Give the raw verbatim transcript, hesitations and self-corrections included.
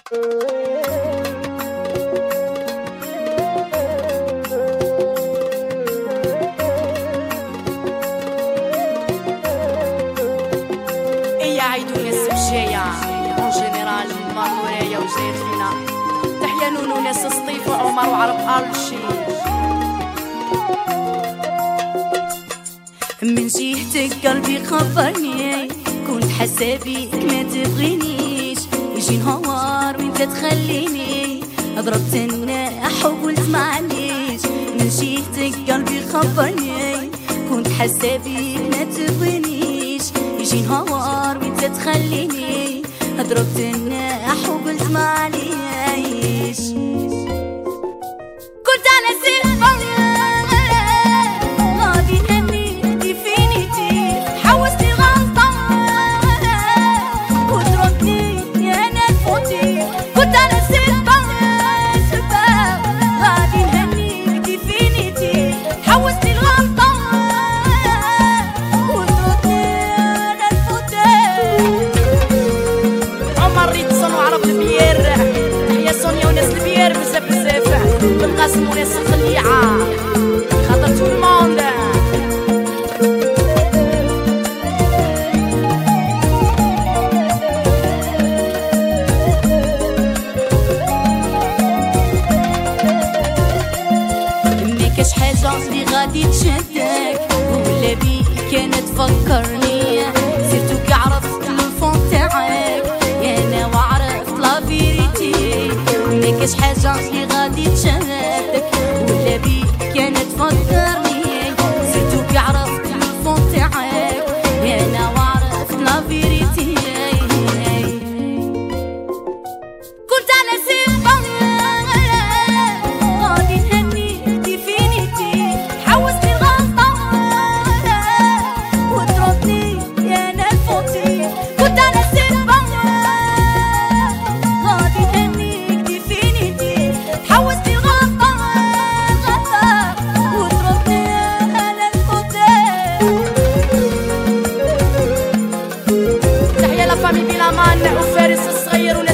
إيا عيدو ناس بجاية اون جينيرال مانوريا وجاير فينا تحيا نونو ناس سطيف وعمر وعرب أرشي. من جهتك قلبي خبرني كنت حسابيك ما تبغينيش، يجي نهار وانت تخليني ضربت الناح وقلت معليش. من جهتك قلبي خبرني كنت حسابيك ما تبغينيش، يجي نهار وانت تخليني ضربت الناح وقلت معليش. كنت انا سيفا غادي نهني ديفينيتي، حوستي غلطة وتردني يا نفوتي. كنت انا سيفا سبا غادي نهني ديفينيتي، حوستي الغلطة وتردني يا نفوتي. عمر ريتسون وعرب البيير تحيا سونيا وناس البيير بزاف بزاف بالقاسم وناس الخليعة خاطر تو الموند. مكاش حاجة اللي غادي تشدك ولا بيك كانت تفكرني، سيرتو كي عرفت الفون تاعك يا انا وعرفت لا فيريتي. مكاش حاجة اللي غادي تشدك ولا بيك كانت تفكرني، سيرتو كي عرفت الفون تاعك يا انا وعرفت لا فيريتي. كنت انا سيفا غادي نهني ديفينيتي، حوستي الغلطة وتردني يا نفوتي. كنت انا سيفا غادي نهني ديفينيتي، حوستي الغلطة وتردني يا نفوتي. تحيا لا فامي بيلامان وفارس الصغير